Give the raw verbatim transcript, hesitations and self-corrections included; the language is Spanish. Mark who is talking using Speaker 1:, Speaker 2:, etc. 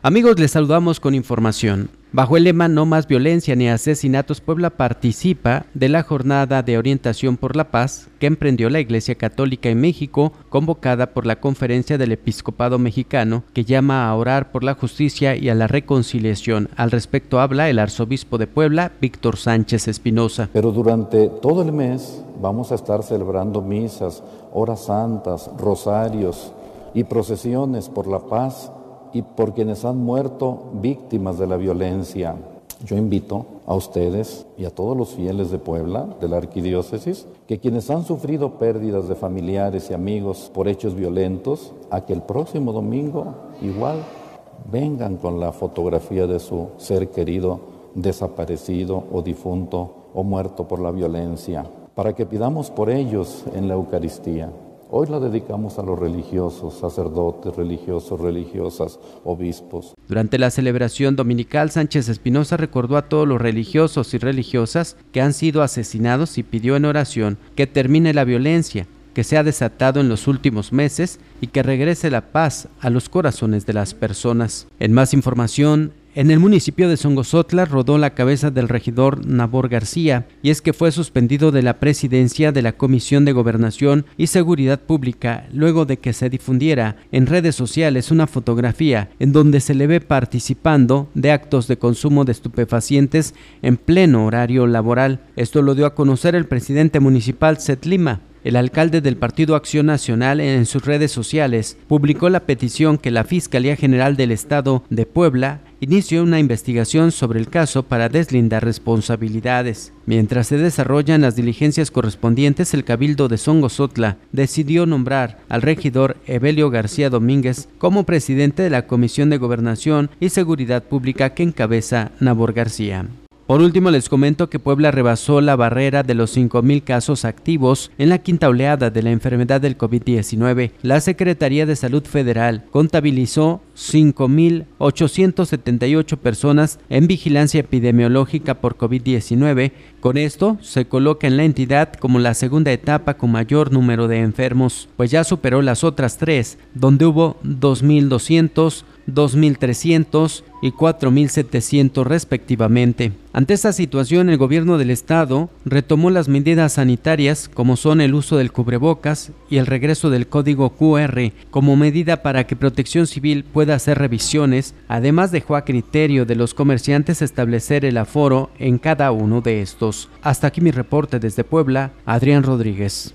Speaker 1: Amigos, les saludamos con información. Bajo el lema No más violencia ni asesinatos, Puebla participa de la jornada de orientación por la paz que emprendió la Iglesia Católica en México, convocada por la Conferencia del Episcopado Mexicano, que llama a orar por la justicia y a la reconciliación. Al respecto habla el arzobispo de Puebla, Víctor Sánchez Espinosa.
Speaker 2: Pero durante todo el mes vamos a estar celebrando misas, horas santas, rosarios y procesiones por la paz y por quienes han muerto víctimas de la violencia. Yo invito a ustedes y a todos los fieles de Puebla, de la arquidiócesis, que quienes han sufrido pérdidas de familiares y amigos por hechos violentos, a que el próximo domingo igual vengan con la fotografía de su ser querido desaparecido o difunto o muerto por la violencia, para que pidamos por ellos en la Eucaristía. Hoy la dedicamos a los religiosos, sacerdotes, religiosos, religiosas, obispos.
Speaker 1: Durante la celebración dominical, Sánchez Espinosa recordó a todos los religiosos y religiosas que han sido asesinados y pidió en oración que termine la violencia que se ha desatado en los últimos meses y que regrese la paz a los corazones de las personas. En más información, en el municipio de Songozotla rodó la cabeza del regidor Nabor García, y es que fue suspendido de la presidencia de la Comisión de Gobernación y Seguridad Pública luego de que se difundiera en redes sociales una fotografía en donde se le ve participando de actos de consumo de estupefacientes en pleno horario laboral. Esto lo dio a conocer el presidente municipal Seth Lima. El alcalde del Partido Acción Nacional en sus redes sociales publicó la petición que la Fiscalía General del Estado de Puebla inició una investigación sobre el caso para deslindar responsabilidades. Mientras se desarrollan las diligencias correspondientes, el Cabildo de Songozotla decidió nombrar al regidor Evelio García Domínguez como presidente de la Comisión de Gobernación y Seguridad Pública que encabeza Nabor García. Por último, les comento que Puebla rebasó la barrera de los cinco mil casos activos en la quinta oleada de la enfermedad del COVID diecinueve. La Secretaría de Salud Federal contabilizó cinco mil ochocientas setenta y ocho personas en vigilancia epidemiológica por COVID diecinueve. Con esto, se coloca en la entidad como la segunda etapa con mayor número de enfermos, pues ya superó las otras tres, donde hubo dos mil doscientos, dos mil trescientos y cuatro mil setecientos respectivamente. Ante esta situación, el gobierno del estado retomó las medidas sanitarias como son el uso del cubrebocas y el regreso del código cu erre como medida para que Protección Civil pueda hacer revisiones. Además, dejó a criterio de los comerciantes establecer el aforo en cada uno de estos. Hasta aquí mi reporte desde Puebla, Adrián Rodríguez.